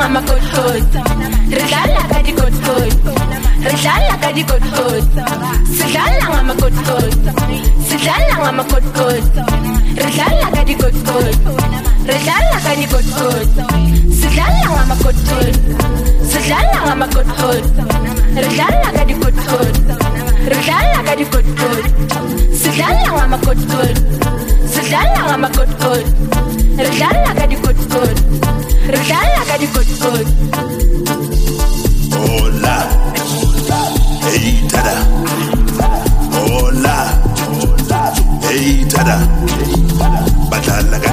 ngamakotkot ridlala kadikotkot ridlala kadikotkot sidlala ngamakotkot sidlala ngamakotkot ridlala kadikotkot ridlala kadikotkot sidlala ngamakotkot sidlala ngamakotkot ridlala kadikotkot ridlala kadikotkot sidlala ngamakotkot sidlala ngamakotkot ridlala kadikotkot ridlala kadikotkot hola hey tada hola hey tada badala